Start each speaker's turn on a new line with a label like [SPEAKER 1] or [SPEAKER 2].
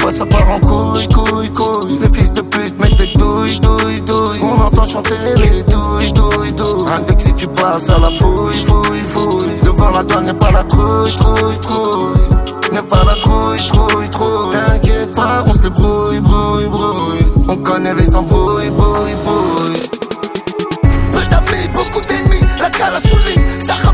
[SPEAKER 1] fois ça part en couille, couille, couille. Les fils de pute mettent des douilles, douilles, douilles. On entend chanter les douilles, douilles, douilles. Index si tu passes à la fouille, fouille, fouille. Devant la douane n'est pas la trouille, trouille, trouille. N'est pas la trouille, trouille, trouille. T'inquiète pas, on se débrouille, brouille, brouille. On connaît les embrouilles, brouille, brouille. Peu d'amis, beaucoup d'ennemis, la cale a sous le lit, ça